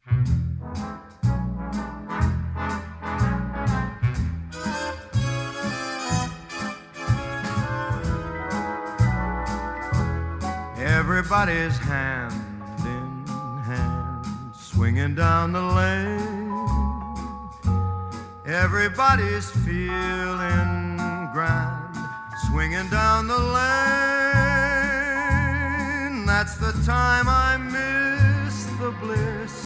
Everybody's hand in hand, swinging down the lane. Everybody's feeling grand, swinging down the lane. That's the time I miss the bliss